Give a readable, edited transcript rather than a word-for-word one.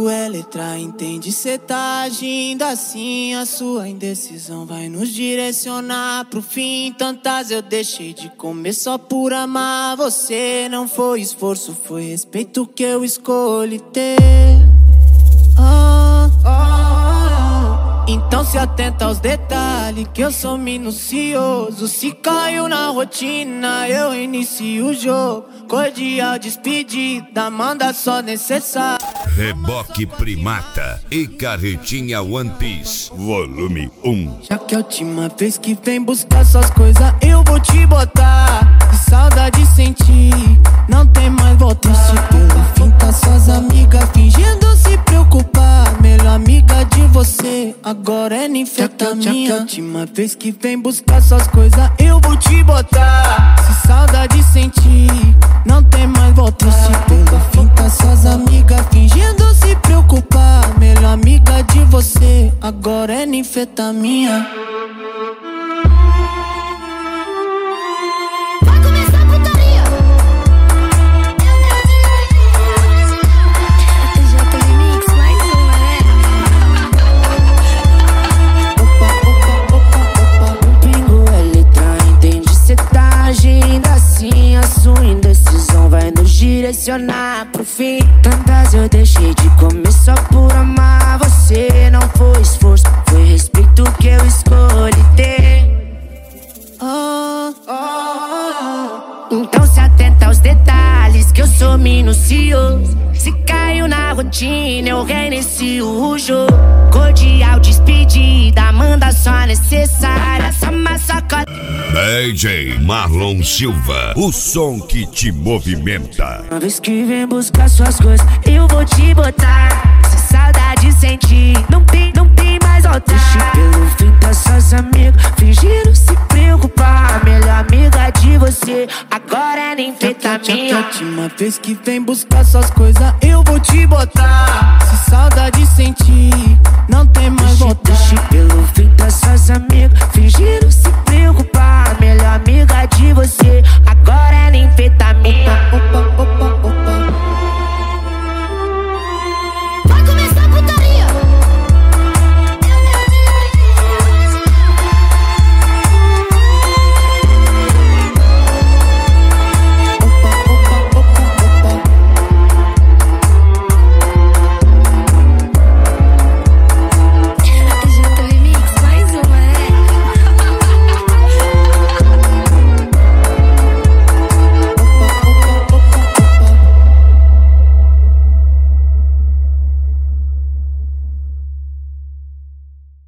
Comigo é letra, entende? Cê tá agindo assim, a sua indecisão vai nos direcionar pro fim. Tantas eu deixei de comer só por amar você. Não foi esforço, foi respeito que eu escolhi ter. Então se atenta aos detalhes, que eu sou minucioso. Se caiu na rotina, eu inicio o jogo. Cordial despedida, manda só necessário. Reboque Primata e Carretinha One Piece, volume 1. Já que é a última vez que vem buscar suas coisas, eu vou te botar. Que saudade sentir, não tem mais volta. Se pelo fim tá suas amigas fingindo se preocupar. Melhor amiga de você, agora é ninfetamina. Já que é a última vez que vem buscar suas coisas, eu vou te botar. Se saudade sentir, não tem mais volta. Se pelo fim tá suas amigas fingindo se preocupar. Melhor amiga de você, agora é ninfetamina. Vai começar a putaria. JP Remix, mais uma, né? O pingo é letra, entende? Cê tá agindo assim, a sua indecisão vai nos direcionar pro fim. Tantas eu deixei de comer só por amar você. Não foi esforço, foi respeito que eu escolhi ter. Então se atenta aos detalhes, que eu sou minucioso. Se caiu na rotina, eu reinicio o jogo. Cordial despedida, manda só necessária. Só uma sacada. DJ Marlon Silva, o som que te movimenta. Uma vez que vem buscar suas coisas, eu vou te botar. Se saudade sentir, não tem mais volta. Deixe pelo fim tá suas amigas fingindo se preocupar. Melhor amiga de você, agora é ninfetamina. A última vez que vem buscar suas coisas, eu vou te botar. Se saudade sentir,